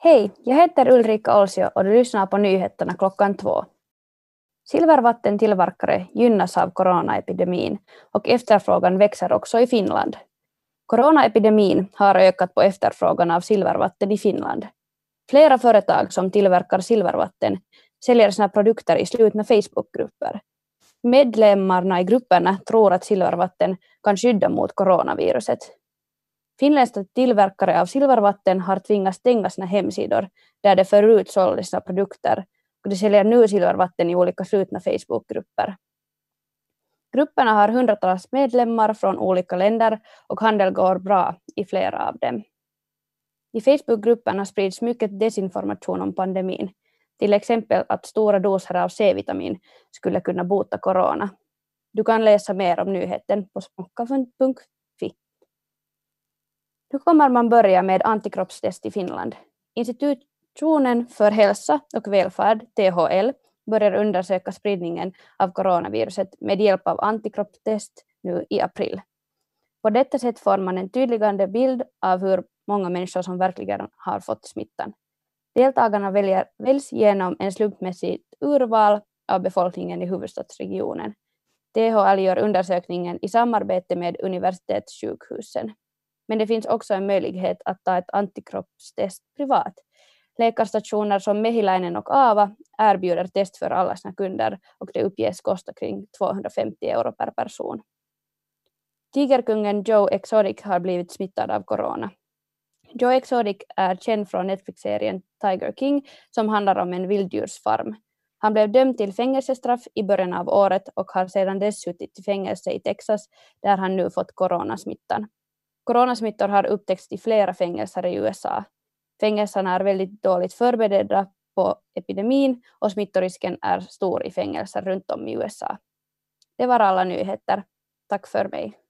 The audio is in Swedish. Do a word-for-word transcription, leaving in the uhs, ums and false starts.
Hej, jag heter Ulrika Olsio och du lyssnar på nyheterna klockan två. Silvervattentillverkare gynnas av coronaepidemin och efterfrågan växer också i Finland. Coronaepidemin har ökat på efterfrågan av silvervatten i Finland. Flera företag som tillverkar silvervatten säljer sina produkter i slutna Facebookgrupper. Medlemmarna i grupperna tror att silvervatten kan skydda mot coronaviruset. Finländska tillverkare av silvervatten har tvingats stänga sina hemsidor där de förut sålde sina produkter och de säljer nu silvervatten i olika slutna Facebookgrupper. Grupperna har hundratals medlemmar från olika länder och handel går bra i flera av dem. I Facebookgrupperna sprids mycket desinformation om pandemin, till exempel att stora doser av C-vitamin skulle kunna bota corona. Du kan läsa mer om nyheten på smockafund punkt fi. Nu kommer man börja med antikroppstest i Finland. Institutionen för hälsa och välfärd, T H L, börjar undersöka spridningen av coronaviruset med hjälp av antikroppstest nu i april. På detta sätt får man en tydligare bild av hur många människor som verkligen har fått smittan. Deltagarna väljer, väljs genom en slumpmässigt urval av befolkningen i huvudstadsregionen. T H L gör undersökningen i samarbete med universitetssjukhusen. Men det finns också en möjlighet att ta ett antikroppstest privat. Läkarstationer som Mehiläinen och Aava erbjuder test för alla sina kunder och det uppges kosta kring tvåhundrafemtio euro per person. Tigerkungen Joe Exotic har blivit smittad av corona. Joe Exotic är känd från Netflix-serien Tiger King som handlar om en vilddjursfarm. Han blev dömd till fängelsestraff i början av året och har sedan dess suttit i fängelse i Texas där han nu fått coronasmittan. Coronasmittor har upptäckts i flera fängelser i U S A. Fängelserna är väldigt dåligt förberedda på epidemin och smittorisken är stor i fängelser runt om i U S A. Det var alla nyheter. Tack för mig.